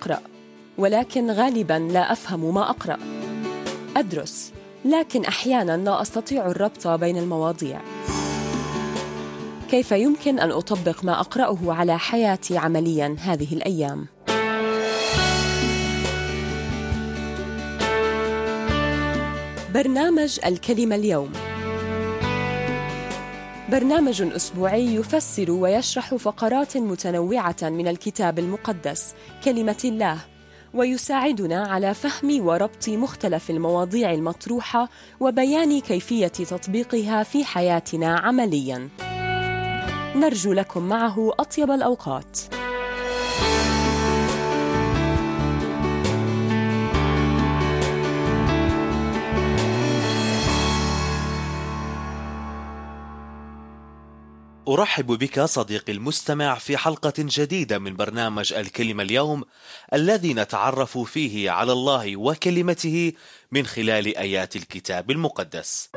أقرأ، ولكن غالباً لا أفهم ما أقرأ. أدرس، لكن أحياناً لا أستطيع الربط بين المواضيع. كيف يمكن أن أطبق ما أقرأه على حياتي عملياً هذه الأيام؟ برنامج الكلمة اليوم برنامج أسبوعي يفسر ويشرح فقرات متنوعة من الكتاب المقدس كلمة الله، ويساعدنا على فهم وربط مختلف المواضيع المطروحة وبيان كيفية تطبيقها في حياتنا عملياً. نرجو لكم معه أطيب الأوقات. أرحب بك صديقي المستمع في حلقة جديدة من برنامج الكلمة اليوم، الذي نتعرف فيه على الله وكلمته من خلال آيات الكتاب المقدس.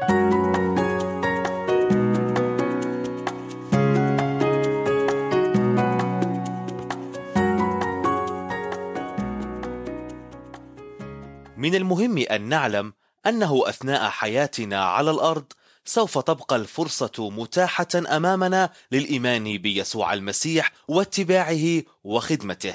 من المهم أن نعلم أنه أثناء حياتنا على الأرض سوف تبقى الفرصة متاحة أمامنا للإيمان بيسوع المسيح واتباعه وخدمته.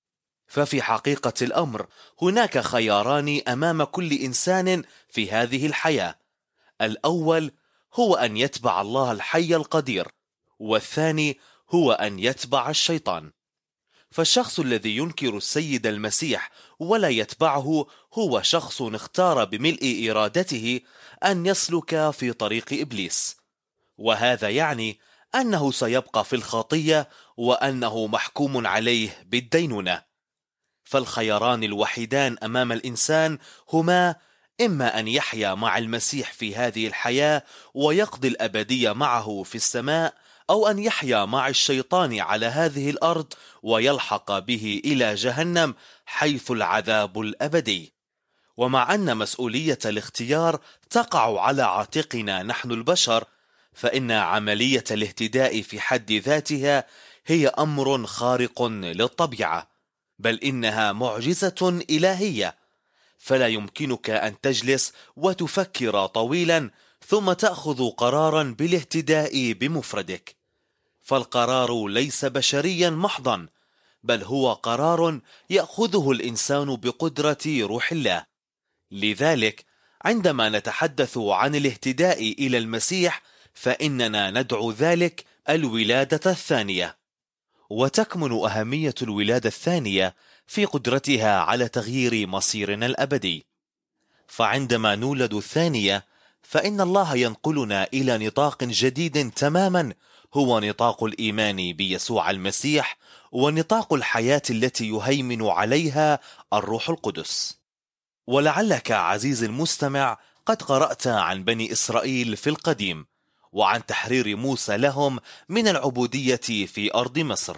ففي حقيقة الأمر هناك خياران أمام كل إنسان في هذه الحياة. الأول هو أن يتبع الله الحي القدير، والثاني هو أن يتبع الشيطان. فالشخص الذي ينكر السيد المسيح ولا يتبعه هو شخص اختار بملء إرادته أن يسلك في طريق إبليس، وهذا يعني أنه سيبقى في الخطية وأنه محكوم عليه بالدينونة. فالخياران الوحيدان أمام الإنسان هما إما أن يحيا مع المسيح في هذه الحياة ويقضي الأبدية معه في السماء، أو أن يحيا مع الشيطان على هذه الأرض ويلحق به إلى جهنم حيث العذاب الأبدي. ومع أن مسؤولية الاختيار تقع على عاتقنا نحن البشر، فإن عملية الاهتداء في حد ذاتها هي أمر خارق للطبيعة، بل إنها معجزة إلهية. فلا يمكنك أن تجلس وتفكر طويلا ثم تأخذ قرارا بالاهتداء بمفردك، فالقرار ليس بشريا محضا، بل هو قرار يأخذه الإنسان بقدرة روح الله. لذلك عندما نتحدث عن الاهتداء إلى المسيح فإننا ندعو ذلك الولادة الثانية. وتكمن أهمية الولادة الثانية في قدرتها على تغيير مصيرنا الأبدي. فعندما نولد الثانية فإن الله ينقلنا إلى نطاق جديد تماما، هو نطاق الإيمان بيسوع المسيح ونطاق الحياة التي يهيمن عليها الروح القدس. ولعلك عزيزي المستمع قد قرأت عن بني إسرائيل في القديم وعن تحرير موسى لهم من العبودية في أرض مصر.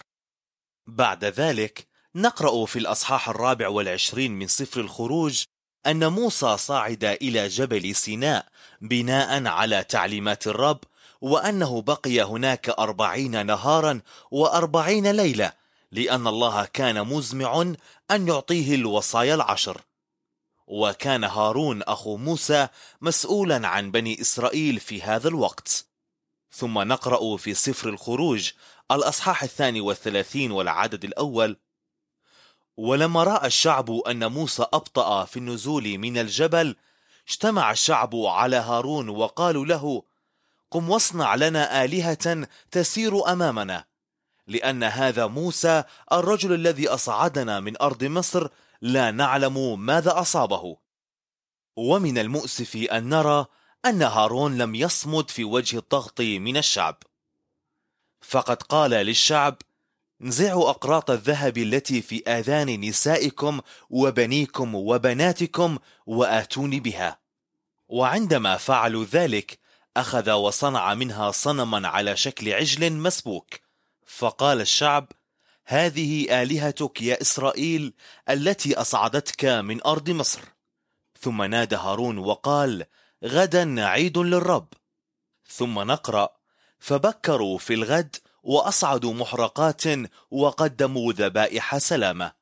بعد ذلك نقرأ في الأصحاح 24 من سفر الخروج أن موسى صعد إلى جبل سيناء بناء على تعليمات الرب، وأنه بقي هناك 40 نهارا و40 ليلة، لأن الله كان مزمع أن يعطيه الوصايا 10. وكان هارون أخو موسى مسؤولا عن بني إسرائيل في هذا الوقت. ثم نقرأ في سفر الخروج الأصحاح 32 والعدد الأول: ولما رأى الشعب أن موسى أبطأ في النزول من الجبل، اجتمع الشعب على هارون وقالوا له: قم واصنع لنا آلهة تسير أمامنا، لأن هذا موسى الرجل الذي أصعدنا من أرض مصر لا نعلم ماذا أصابه. ومن المؤسف أن نرى أن هارون لم يصمد في وجه الضغط من الشعب، فقد قال للشعب: انزعوا أقراط الذهب التي في آذان نسائكم وبنيكم وبناتكم وآتوني بها. وعندما فعلوا ذلك أخذ وصنع منها صنما على شكل عجل مسبوك. فقال الشعب: هذه آلهتك يا إسرائيل التي أصعدتك من أرض مصر. ثم نادى هارون وقال: غدا عيد للرب. ثم نقرأ: فبكروا في الغد وأصعدوا محرقات وقدموا ذبائح سلامة،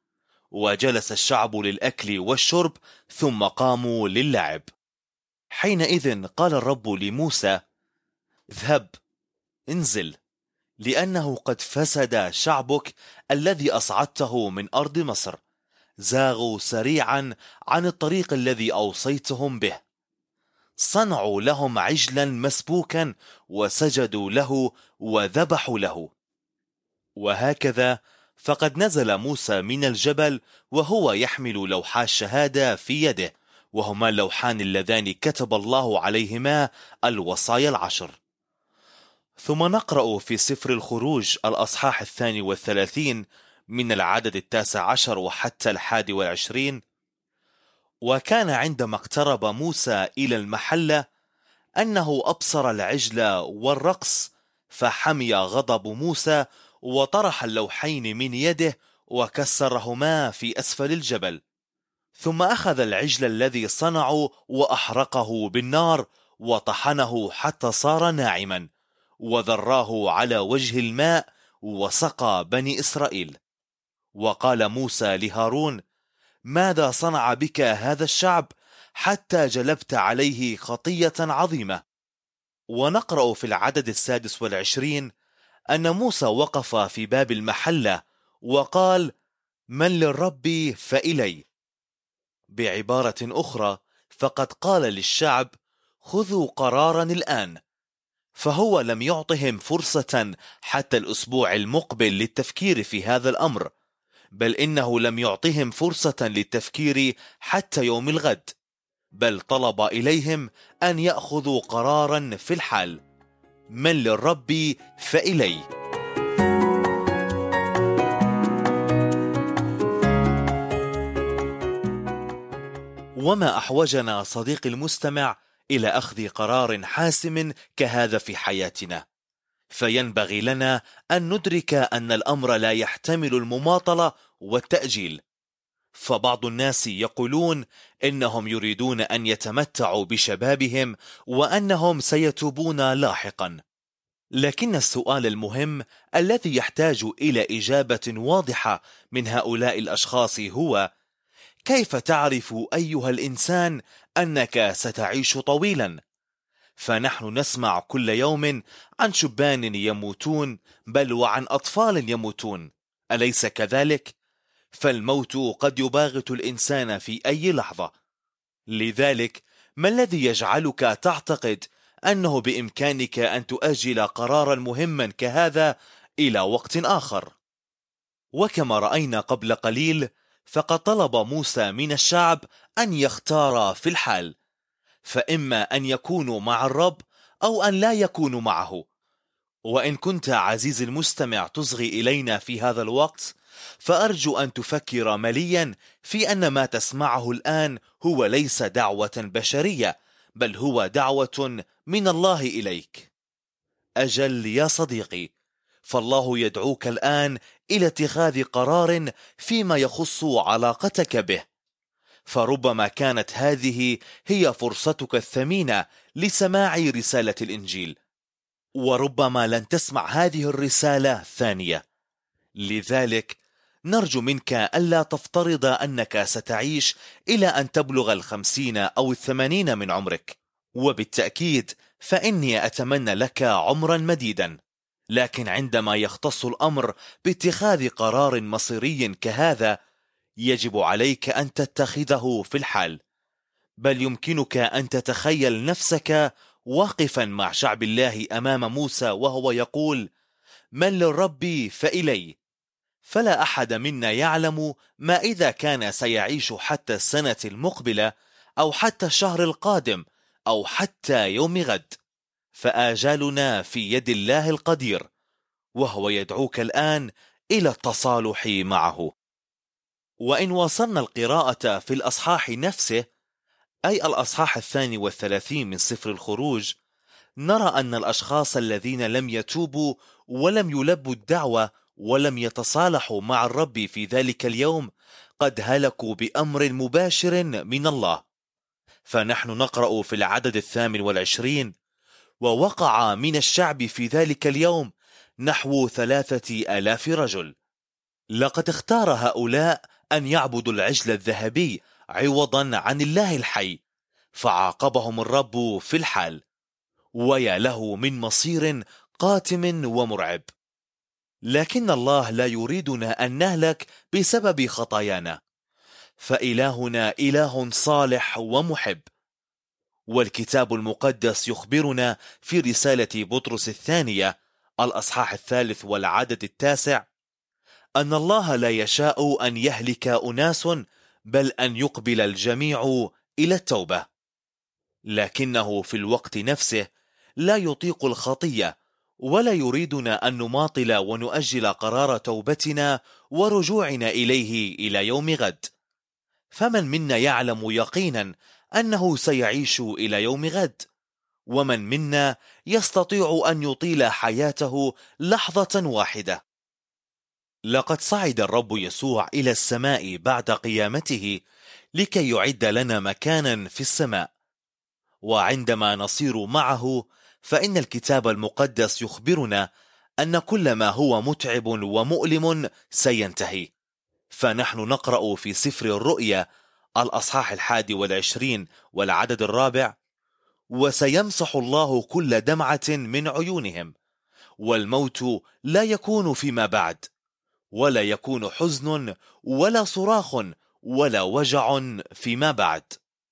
وجلس الشعب للأكل والشرب ثم قاموا للعب. حينئذ قال الرب لموسى: اذهب، انزل، لأنه قد فسد شعبك الذي أصعدته من أرض مصر، زاغوا سريعا عن الطريق الذي أوصيتهم به، صنعوا لهم عجلا مسبوكا وسجدوا له وذبحوا له. وهكذا فقد نزل موسى من الجبل وهو يحمل لوحا الشهادة في يده، وهما اللوحان اللذان كتب الله عليهما الوصايا العشر. ثم نقرأ في سفر الخروج الأصحاح 32 من العدد 19 وحتى 21: وكان عندما اقترب موسى إلى المحلة أنه أبصر العجل والرقص، فحمي غضب موسى وطرح اللوحين من يده وكسرهما في أسفل الجبل. ثم أخذ العجل الذي صنعوا وأحرقه بالنار وطحنه حتى صار ناعما، وذراه على وجه الماء وسقى بني إسرائيل. وقال موسى لهارون: ماذا صنع بك هذا الشعب حتى جلبت عليه خطية عظيمة؟ ونقرأ في العدد 26 أن موسى وقف في باب المحلة وقال: من للرب فإلي. بعبارة أخرى، فقد قال للشعب: خذوا قرارا الآن. فهو لم يعطهم فرصة حتى الأسبوع المقبل للتفكير في هذا الأمر، بل إنه لم يعطهم فرصة للتفكير حتى يوم الغد، بل طلب إليهم أن يأخذوا قرارا في الحال: من للرب فإلي. وما أحوجنا صديقي المستمع إلى أخذ قرار حاسم كهذا في حياتنا؟ فينبغي لنا أن ندرك أن الأمر لا يحتمل المماطلة والتأجيل. فبعض الناس يقولون إنهم يريدون أن يتمتعوا بشبابهم وأنهم سيتوبون لاحقا، لكن السؤال المهم الذي يحتاج إلى إجابة واضحة من هؤلاء الأشخاص هو: كيف تعرف أيها الإنسان أنك ستعيش طويلا؟ فنحن نسمع كل يوم عن شبان يموتون، بل وعن أطفال يموتون، أليس كذلك؟ فالموت قد يباغت الإنسان في أي لحظة. لذلك ما الذي يجعلك تعتقد أنه بإمكانك أن تؤجل قرارا مهما كهذا إلى وقت آخر؟ وكما رأينا قبل قليل، فقد طلب موسى من الشعب أن يختار في الحال، فإما أن يكونوا مع الرب أو أن لا يكونوا معه. وإن كنت عزيزي المستمع تصغي إلينا في هذا الوقت، فأرجو أن تفكر مليا في أن ما تسمعه الآن هو ليس دعوة بشرية، بل هو دعوة من الله إليك. أجل يا صديقي، فالله يدعوك الآن إلى اتخاذ قرار فيما يخص علاقتك به، فربما كانت هذه هي فرصتك الثمينة لسماع رسالة الإنجيل، وربما لن تسمع هذه الرسالة ثانية. لذلك نرجو منك ألا تفترض أنك ستعيش إلى أن تبلغ 50 أو 80 من عمرك، وبالتأكيد فإني أتمنى لك عمرا مديدا، لكن عندما يختص الأمر باتخاذ قرار مصيري كهذا يجب عليك أن تتخذه في الحال. بل يمكنك أن تتخيل نفسك واقفا مع شعب الله أمام موسى وهو يقول: من للرب فإلي. فلا أحد منا يعلم ما إذا كان سيعيش حتى السنة المقبلة أو حتى الشهر القادم أو حتى يوم غد، فآجالنا في يد الله القدير، وهو يدعوك الآن إلى التصالح معه. وإن وصلنا القراءة في الأصحاح نفسه، أي الأصحاح 32 من سفر الخروج، نرى أن الأشخاص الذين لم يتوبوا ولم يلبوا الدعوة ولم يتصالحوا مع الرب في ذلك اليوم قد هلكوا بأمر مباشر من الله. فنحن نقرأ في العدد 28: ووقع من الشعب في ذلك اليوم نحو 3000 رجل. لقد اختار هؤلاء أن يعبدوا العجل الذهبي عوضا عن الله الحي، فعاقبهم الرب في الحال. ويا له من مصير قاتم ومرعب. لكن الله لا يريدنا أن نهلك بسبب خطايانا، فإلهنا إله صالح ومحب. والكتاب المقدس يخبرنا في رسالة بطرس الثانية الأصحاح 3 والعدد 9 أن الله لا يشاء أن يهلك أناس، بل أن يقبل الجميع إلى التوبة. لكنه في الوقت نفسه لا يطيق الخطية، ولا يريدنا أن نماطل ونؤجل قرار توبتنا ورجوعنا إليه إلى يوم غد. فمن منا يعلم يقينا أنه سيعيش إلى يوم غد؟ ومن منا يستطيع أن يطيل حياته لحظة واحدة؟ لقد صعد الرب يسوع إلى السماء بعد قيامته لكي يعد لنا مكانا في السماء. وعندما نصير معه فإن الكتاب المقدس يخبرنا أن كل ما هو متعب ومؤلم سينتهي. فنحن نقرأ في سفر الرؤيا الأصحاح 21 والعدد 4: وسيمسح الله كل دمعة من عيونهم، والموت لا يكون فيما بعد، ولا يكون حزن ولا صراخ ولا وجع فيما بعد.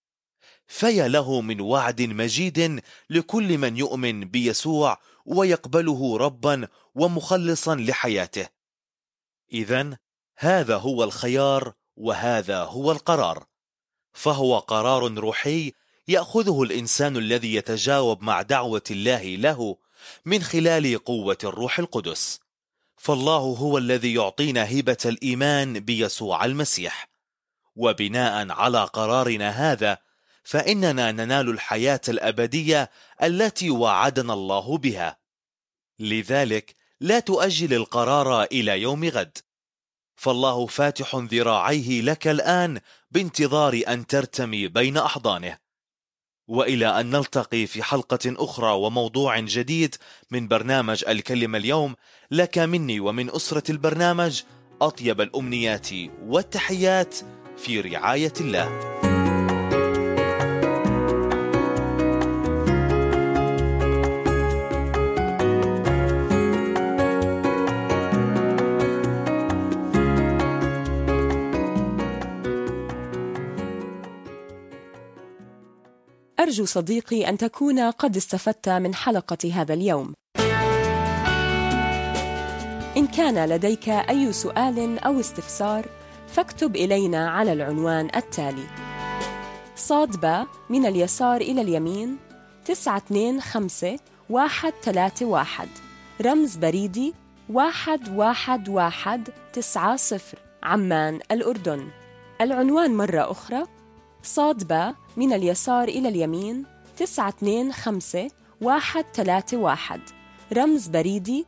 فيا له من وعد مجيد لكل من يؤمن بيسوع ويقبله ربا ومخلصا لحياته. إذن هذا هو الخيار وهذا هو القرار، فهو قرار روحي يأخذه الإنسان الذي يتجاوب مع دعوة الله له من خلال قوة الروح القدس. فالله هو الذي يعطينا هبة الإيمان بيسوع المسيح، وبناء على قرارنا هذا فإننا ننال الحياة الأبدية التي وعدنا الله بها. لذلك لا تؤجل القرار إلى يوم غد، فالله فاتح ذراعيه لك الآن بانتظار أن ترتمي بين أحضانه. وإلى أن نلتقي في حلقة أخرى وموضوع جديد من برنامج الكلمة اليوم، لك مني ومن أسرة البرنامج أطيب الأمنيات والتحيات في رعاية الله. أرجو صديقي أن تكون قد استفدت من حلقة هذا اليوم. إن كان لديك أي سؤال أو استفسار فاكتب إلينا على العنوان التالي: ص/ب من اليسار إلى اليمين 925131، رمز بريدي 11190، عمان الأردن. العنوان مرة أخرى: ص/ب من اليسار إلى اليمين 925131، رمز بريدي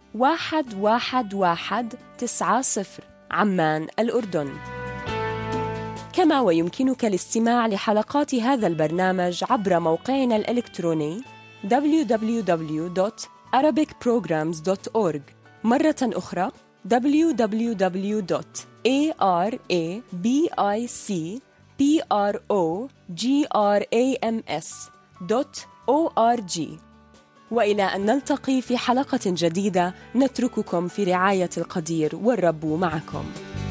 11190، عمان الأردن. كما ويمكنك الاستماع لحلقات هذا البرنامج عبر موقعنا الإلكتروني www.arabicprograms.org. مرة أخرى www.arabicprograms.org. وإلى أن نلتقي في حلقة جديدة، نترككم في رعاية القدير، والرب معكم.